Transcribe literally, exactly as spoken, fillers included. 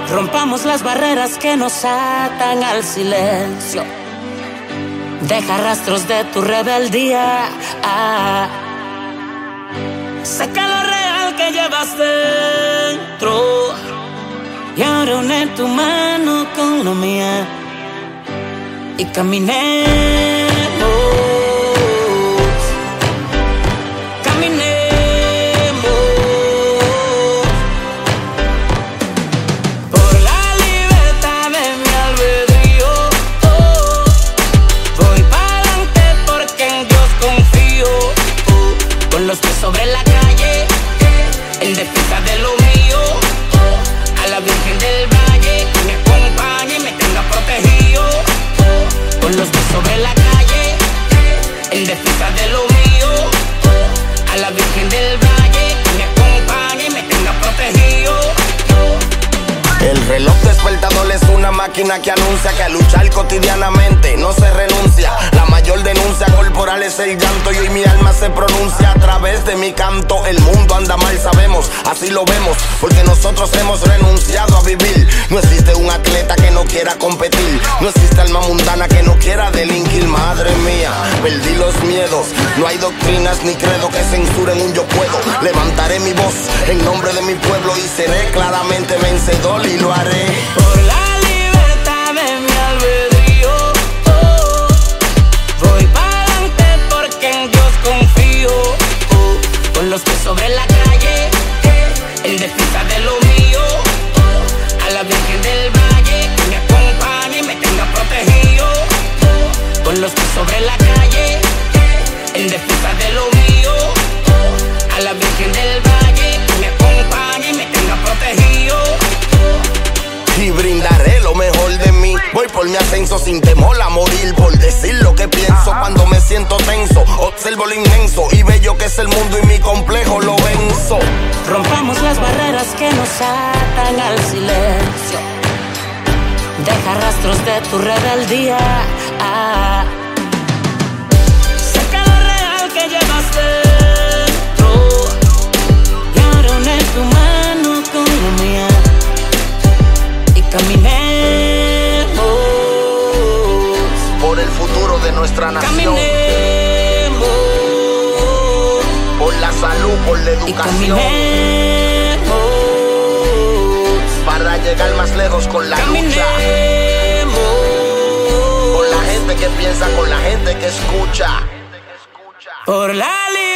Rompamos las barreras que nos atan al silencio. Deja rastros de tu rebeldía. Ah. Saca lo real que llevas dentro y ahora une tu mano con la mía y caminemos. Los pies sobre la calle, en defensa de lo mío. A la Virgen del Valle, que me acompañe y me tenga protegido. Con los pies sobre la calle, en defensa de lo mío. A la Virgen del Valle, que me acompañe y me tenga protegido. El reloj despertador es una máquina que anuncia que a luchar cotidianamente no se renuncia. La mayor denuncia corporal es el llanto y hoy mi alma se pronuncia a través de mi canto. El mundo anda mal, sabemos, así lo vemos, porque nosotros hemos renunciado a vivir. No existe un atleta que no quiera competir, no existe alma mundana que no quiera delinquir. Madre mía, perdí los miedos, no hay doctrinas ni credo que censuren un yo puedo. Levantaré mi voz en nombre de mi pueblo y seré claramente vencedor y lo haré. Por la libertad de mi albedrío, oh, voy para adelante porque en Dios confío. Oh, con los pies sobre la calle, en defensa de lo mío. Oh, a la Virgen del Valle, que me acompañe y me tenga protegido. Oh, con los pies sobre la calle, en defensa de lo mío. Oh, a la Virgen del Valle, que me acompañe y me tenga protegido. Y brindaré lo mejor de mí. Voy por mi ascenso sin temor a morir, por decir lo que pienso. Cuando me siento tenso, observo lo inmenso y bello que es el mundo y mi complejo lo venzo. Rompamos las barreras que nos atan al silencio. Deja rastros de tu rebeldía. Ah. Saca lo real que llevas dentro y ahora une tu mano con la mía. Caminemos por el futuro de nuestra nación. Caminemos por la salud, por la educación. Caminemos para llegar más lejos con la Caminemos lucha. Con la gente que piensa, con la gente que escucha. Por la libertad.